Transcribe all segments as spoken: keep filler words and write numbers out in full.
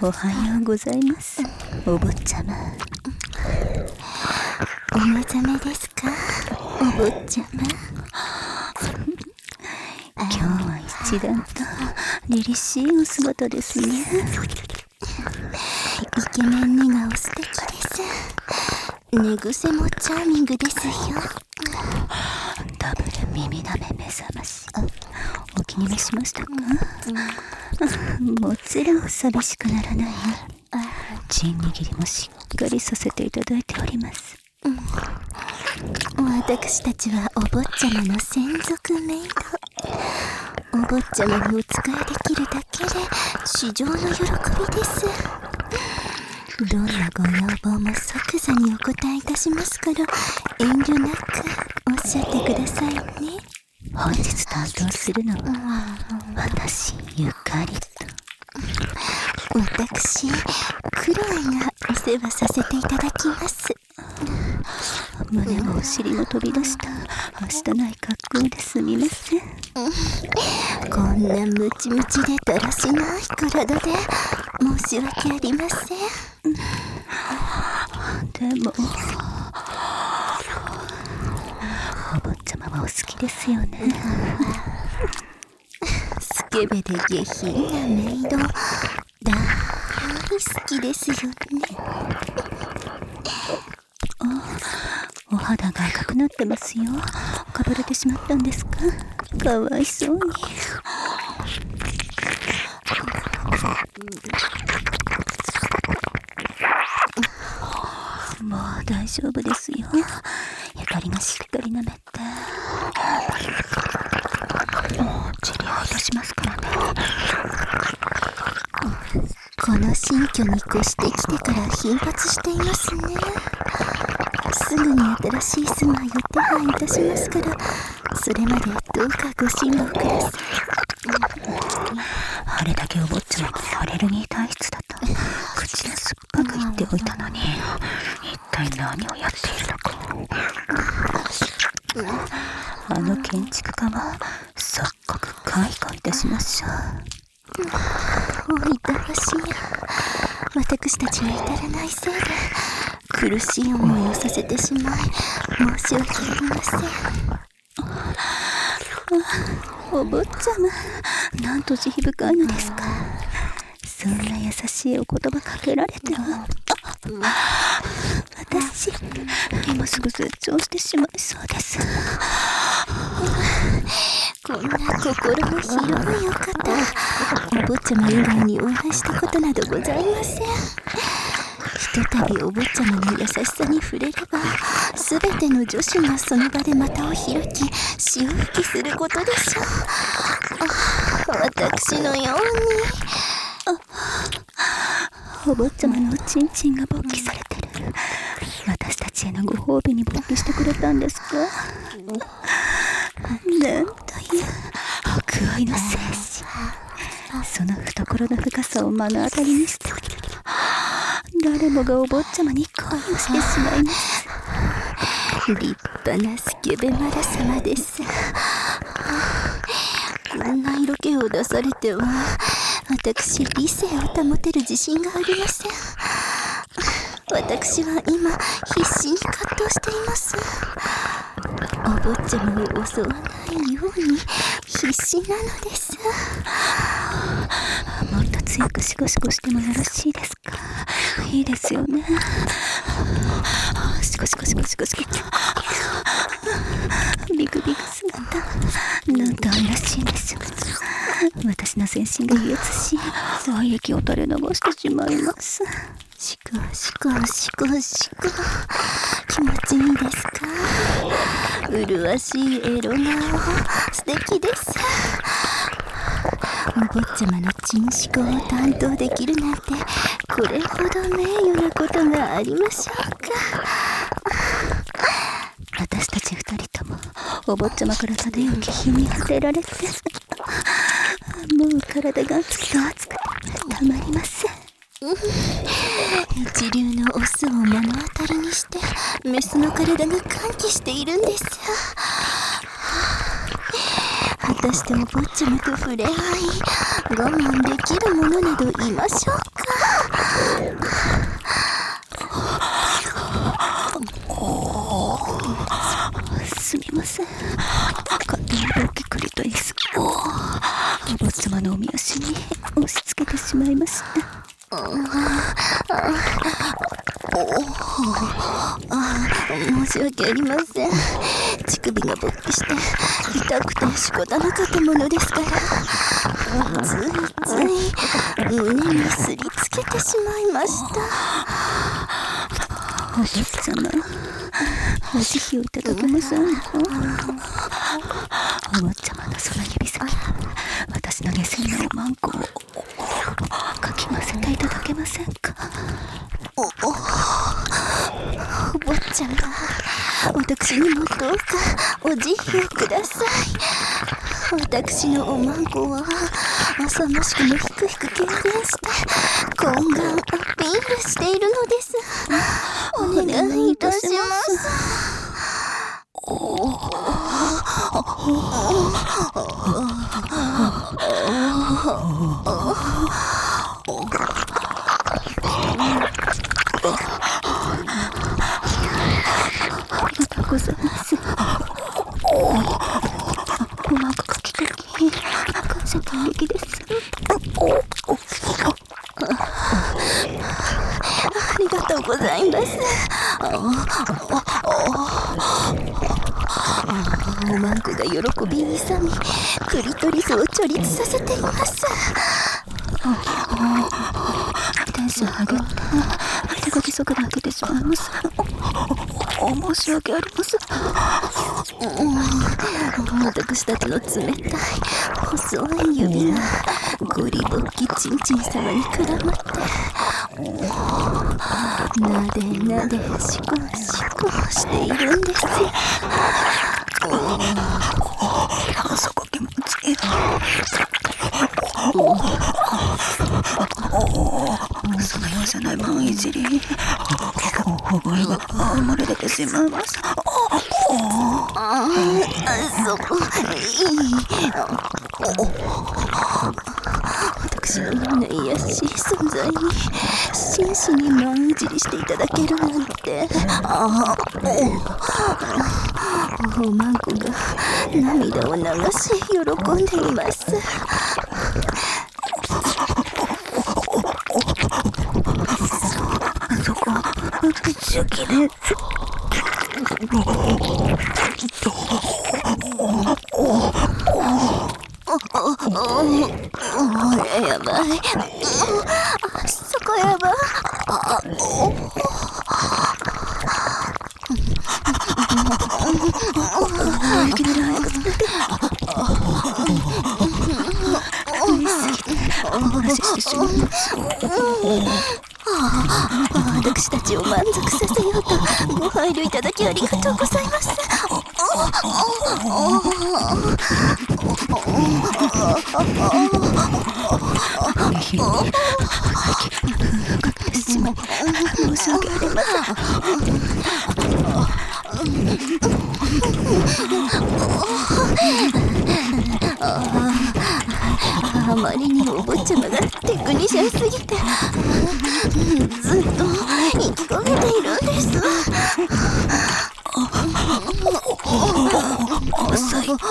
おはようございます、お坊ちゃま。 お目覚めですか、お坊ちゃま。 今日は一段と凛々しいお姿ですね。 イケメン寝顔素敵です。寝癖もチャーミングですよ。 ダブル耳だめ目覚まし、お気に召しましたか？もちろん寂しくならないようにチン握りもしっかりさせていただいております。 私たちはお坊ちゃまの専属メイド。お坊ちゃまにお仕えできるだけで至上の喜びです。どんなご要望も即座にお答えいたしますから、遠慮なくおっしゃってくださいね。 本日担当するのは私ゆかりと私クロエがお世話させていただきます。 胸もお尻も飛び出したはしたない格好ですみません。 こんなムチムチでだらしない体で申し訳ありません。 でもお坊ちゃまはお好きですよね。 スケベで下品なメイド大好きですよね。 お肌が赤くなってますよ。かぶれてしまったんですか？かわいそうに。もう大丈夫ですよ。ゆかりがしっかり舐めて治療いたしますからね。 この新居に越してきてから頻発していますね。すぐに新しい住まいを手配いたしますから、それまでどうかご辛抱ください。 あれだけお坊ちゃまがアレルギー体質だと口で酸っぱく言っておいたのに、一体何をやっているのか。あの建築家は即刻解雇いたしましょう。 おいたわしや、私たちが至らないせいで苦しい思いをさせてしまい申し訳ありません。 お坊ちゃま、なんと慈悲深いのですか。そんな優しいお言葉かけられても私今すぐ絶頂してしまいそうです。 こんな心の広いお方、お坊ちゃま以外にお会いしたことなどございません。ひとたびお坊ちゃまの優しさに触れれば、すべての女子がその場で股を開き潮吹きすることでしょう。私のように。 お坊ちゃまのおちんちんが勃起されてる。私たちへのご褒美に勃起してくれたんですか？なんという博愛の精神。その懐の深さを目の当たりにして誰もがお坊ちゃまに恋をしてしまいます。 立派なスケベマラ様です。こんな色気を出されては私理性を保てる自信がありません。私は今必死に葛藤しています。お坊ちゃまを襲わないように必死なのです。 もっと強くシコシコしてもよろしいですか？いいですよね。シコシコシコシコシコビクビク姿、なんと愛らしいんでしょう。私の全身が癒つし体液を垂れ流してしまいます。 シコシコシコシコ、気持ちいいですか？麗しいエロ顔、素敵です。お坊ちゃまのチンシコを担当できるなんて、これほど名誉なことがありましょうか。 私たち二人ともお坊ちゃまから漂う気品に当てられてもう体が熱くて熱くてたまりません。 一流のオスを目の当たりにしてメスの体が歓喜しているんです。果たしてお坊ちゃまと触れ合い我慢できるものなどいましょうか。 すみません。勝手に大きくりとリスクをお坊ちゃまのおみ足に押し付けてしまいました。 申し訳ありません。乳首が勃起して痛くて仕方なかったものですから、ついつい胸にすりつけてしまいました。 お坊ちゃま、お慈悲をいただけませんか？お坊ちゃまのその指先、私の下船のおまんこをかきませていただけませんか？ お、お、お坊ちゃま、私にもどうかお慈悲をください。私のおまんこは浅ましくもひくひく痙攣して懇願アピールしているのです。お願いいたします。 ございます。おまんこかきかき感謝感激です。 ありがとうございます。おまんこが喜びにさみ、クリトリスを貯立させています。 テンション上げて手が規則で開けてしまいます。お申し訳ありません。 私たちの冷たい細い指がゴリボッキチンチン様に絡まってなでなでシコシコしているんですよ。 あそこ気持ちいい。そのようじゃないマンいじり覚えが生まれ出てしまいます。 ああ、そこいい。私のような癒やしい存在に真摯にマンいじりしていただけるなんて。あおまんこが涙を流し喜んでいます。 そこ好きです。 やばい。そこやばい。私たちを満足させようとご配慮いただきありがとうございます。 申し訳ありません。あまりにお坊ちゃまがテクニシャンすぎてずっと生き焦げているんです。 最高。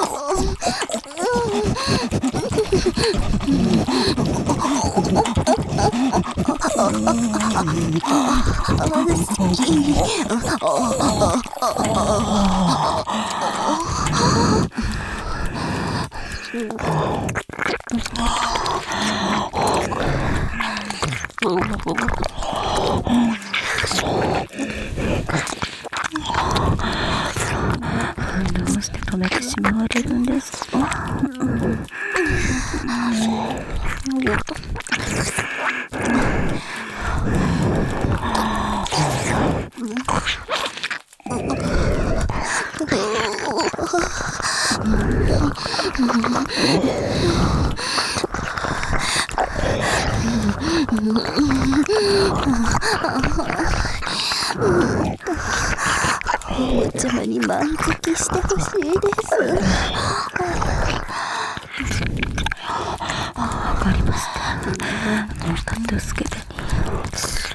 どうして止めてしまわれるんですか？ お坊ちゃまに満足してほしいです。 わかりました。助けてに。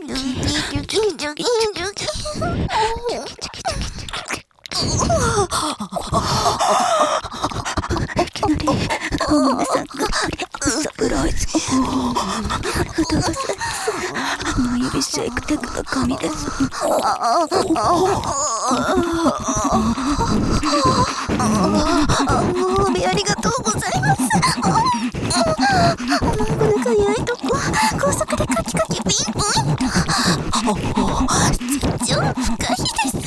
ドキドキドキドキ。 いきなりお豆さんがサプライズ。歌がさの指シェイクテクが神です。 おべありがとうございます。このかゆいとこ高速でカキカキピンポイント。絶頂不可避です。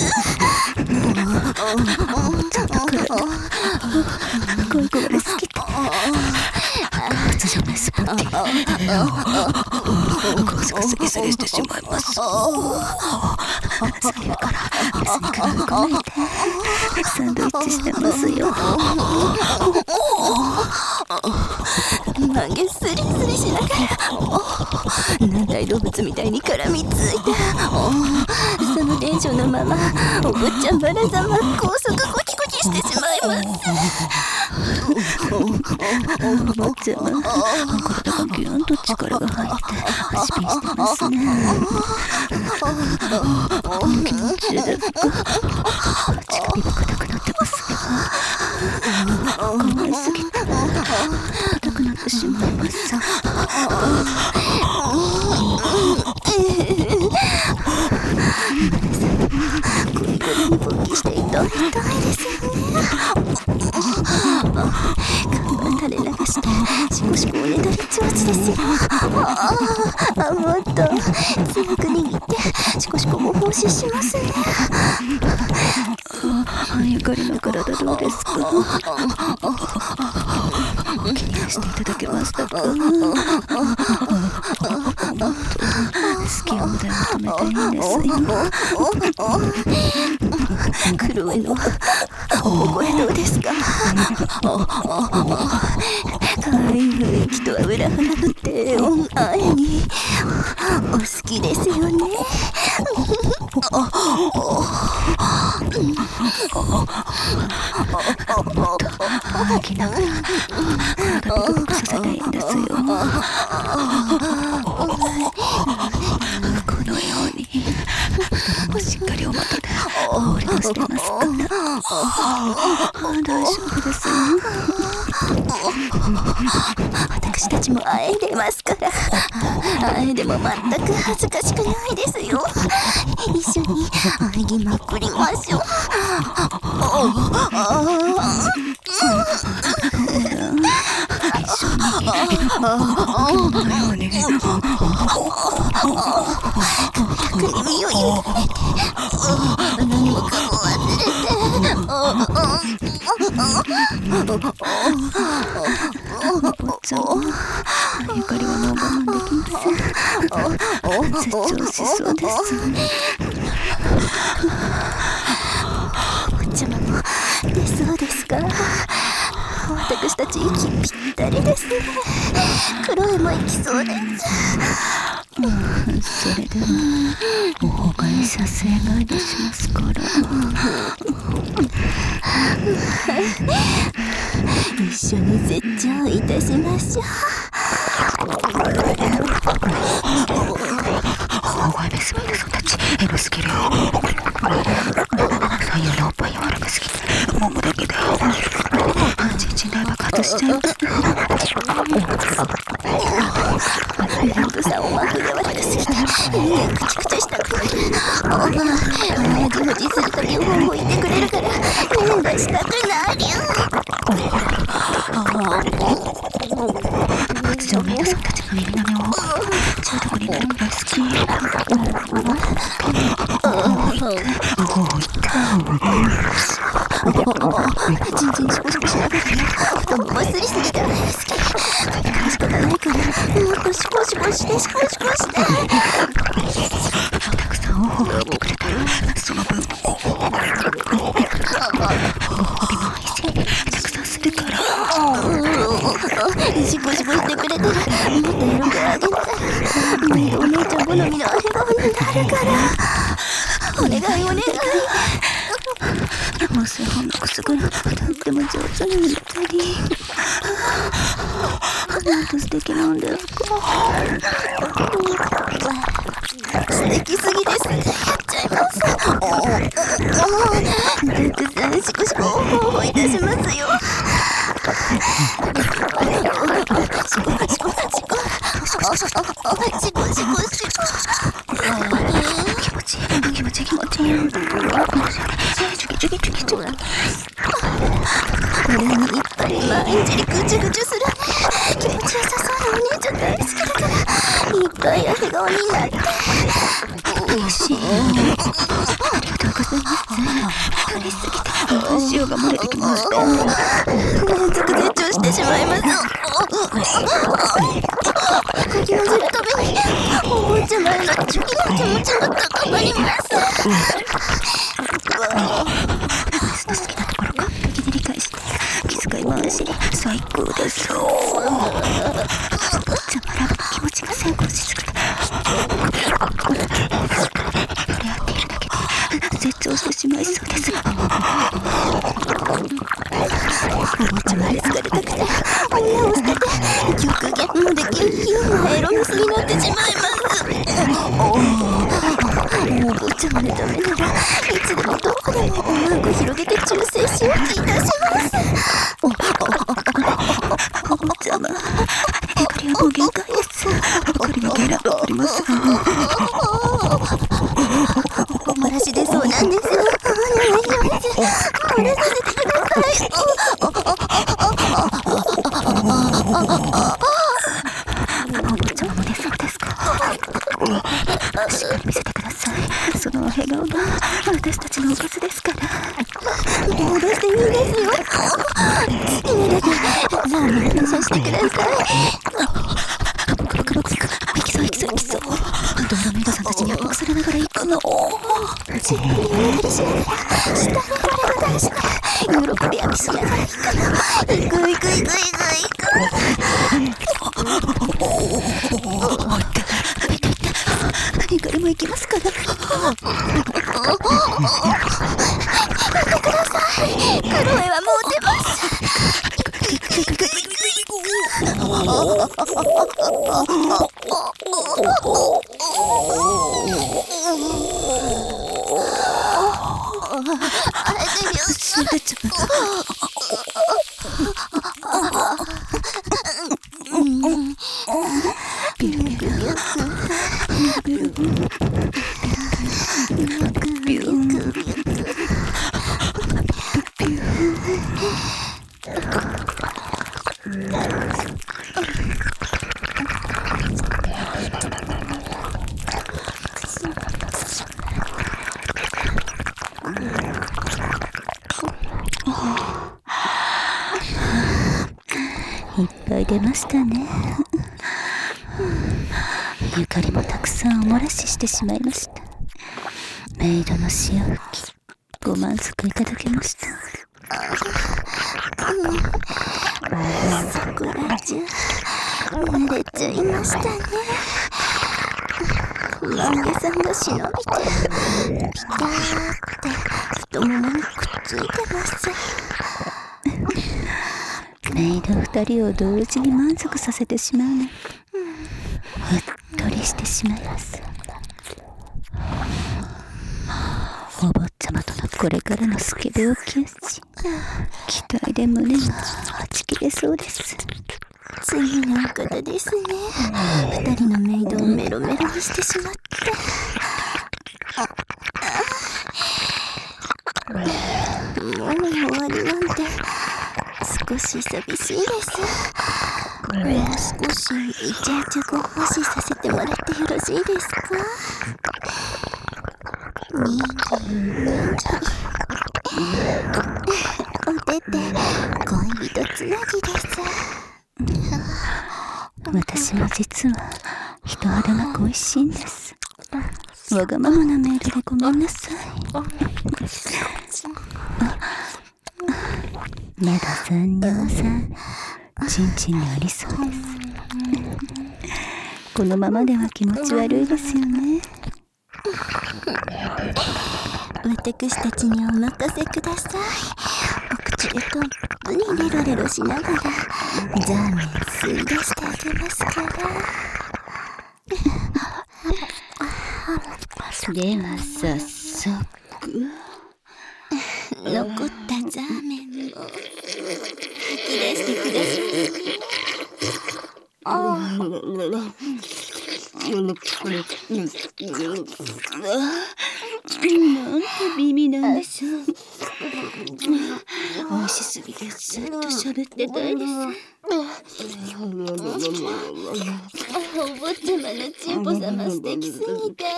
ちょっとくらいゴイゴイ好き。活じゃないスポッティ高速すぎすぎしてしまいます。さっきから水にくぐ込めてサンドイッチしてますよ。 曲げスリスリしながら軟体動物みたいに絡みついて、そのテンションのままお坊ちゃんばらざま高速コキコキしてしまいます。 お坊ちゃま体がギュンと力が入って足ピンしてますね。気持ちいいですか。乳首が硬くなってますよ。可愛すぎて硬くなってしまいます。 グリグリに勃起して痛い痛いですよね。看板垂れ流してシコシコおねだり上手ですよ。ああ、もっと強く握ってシコシコも奉仕しますね。 ゆかりの体どうですか。お気にしていただけましたか。好きをで求めていいんですよ。 クロエのお声どうですか。可愛い雰囲気とは裏腹の低音愛にお好きですよね。 ど吐きながら体を動かさせたいんですよ。このように太ももしっかりお股で放り出してますから大丈夫ですよ。 私たちも会えてますから、会えでも全く恥ずかしくないですよ。一緒に会ぎまくりましょう。 一緒にこのように耳をゆでて何もかも忘れてお坊ちゃんゆかりはもう我慢できません。絶頂しそうです。 お坊ちゃまも出そうですか。私たち息ぴったりですね。クロエも行きそうです。 うん、それではお他に撮影ガイドしますから。 一緒に絶頂いたしましょう。 大声ですみれさんたちエロすぎるよ。左右のおっぱい柔らかすぎてももだけでちんちん大爆発しちゃいます。 ランプさんを真冬は低すぎて耳がクチクチしたくて親父ふじするとき本を言ってくれるから目がしたくなる。 発情メイドさんたちの耳なめを中毒になるぐらい好き。 ちんちんシコシコしながら太ももすりすぎたら好き。仕方ないからもっとシコシコしてシコシコしてたくさんオホを言ってくれたらその分ご褒美も愛してたくさんするから。 シコシコしてくれたらもっと喜んであげながらメイドお姉ちゃん好みの笑顔になるからお願いお願い。 もう数本のくすぐるとっても上手に見たりなんと素敵なんですか。 素敵すぎです。やっちゃいます。たくさんシコシコオホいたしますよ。シコシコシコシコシコシコシコ気持ちいい気持ちいい気持ちいい。チュキチュキチュキチュキ。 これにいっぱい毎日ぐちゅぐちゅするね。気持ちよさそうなお姉ちゃん大好きだからいっぱい笑顔になって嬉しい。ありがとうございます。嬉しすぎて塩が漏れてきました。 連続絶頂してしまいます。かき混ぜるためにお坊ちゃまへのチュキの気持ちが高まります。 私の好きなところ完璧に理解して気遣い回しに最高です。お坊ちゃまらの気持ちが先行しすぎて触れ合っているだけで絶頂してしまいそうです。 お坊ちゃまに疲れたくて親を捨てて極限もできるヒューマエロミスになってしまいます。お坊ちゃまのためならいつでもどこでもおまんこ広げて忠誠しようといたします。 お坊ちゃまゆかりはもう限界です。わかりまけらわかります。 お漏らし出そうなんです。お願いします。漏らさせてください。 お坊ちゃまも出そうですか。しっかり見せてください。その笑顔が私たちのおかずですから。 戻していいですよ。好きなだけラーメンのさしてください。 ブクブクブクブクいきそういきそういきそう。ドーラメイドさんたちに圧迫されながら行くの。 じっくりおねだりしながら下の骨を出して喜び浴びしながら行くの。行く行く行く行く行く。 ゆかりも行きますから。 待ってください。クロエはもう出ます。 すべちゃビュビュビュビュビュビュいっぱい出ましたね。ゆかりもたくさんお漏らししてしまいました。メイドの潮吹きご満足いただけました。 そこら中濡れちゃいましたね。ランゲさんが忍びてピターって太ももにくっついてます。 メイド二人を同時に満足させてしまうの、うっとりしてしまいます。お坊ちゃまとのこれからのスケベをキュッチ、期待で胸がはち切れそうです。 次の方ですね。二人のメイドをメロメロにしてしまってもう終わりなんて少し寂しいです。もう少しイチャイチャご奉仕させてもらってよろしいですか。にお手手恋人つなぎです。 私も実は人肌が恋しいんです。わがままなメールでごめんなさい。まださんにょうさんちんちんにありそうです。このままでは気持ち悪いですよね。 私たちにお任せください。お口でたっぷりレロレロしながらザーメン吸い出してあげますから。 では早速残ったザーメンを吐き出してください。ああなんて美味なんでしょう。美味しすぎてずっと喋ってたいです。 お坊ちゃまのチンポ様素敵すぎて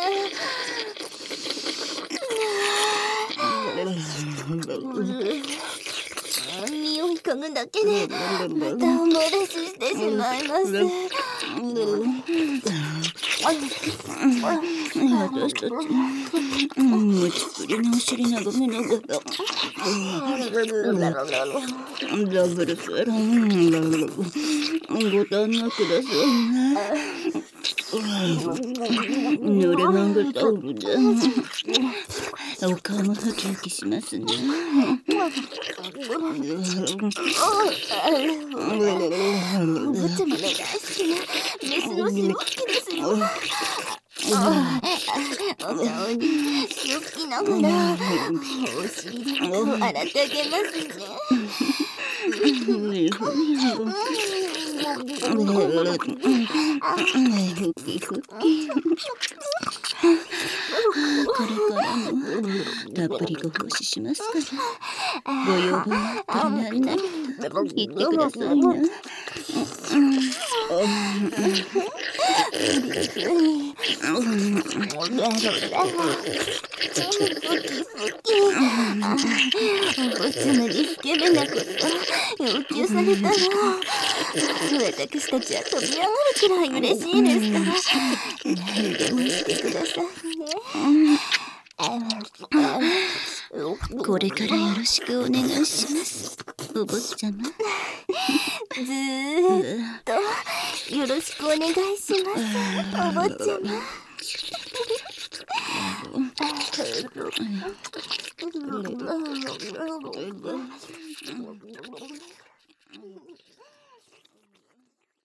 匂い嗅ぐだけでまたお漏らししてしまいます。 私たちもちっぷりのお尻眺めながらダブルフェロンご堪能くださいね。濡れまんがタオルでお顔もウキウキしますね。 お坊ちゃまの大好きなメスの潮吹きですよ。お顔に潮吹きながらお尻で顔を洗ってあげますね。 ふきふきこれからもたっぷりご奉仕しますからご要望があったりなんなりと言ってくださいな。 お坊ちゃまにスケベなこと要求されたら私たちは飛び上がるくらい嬉しいですから何でもしてくださいね。 これからよろしくお願いします、お坊ちゃま。 ずーっとよろしくお願いします、お坊ちゃま。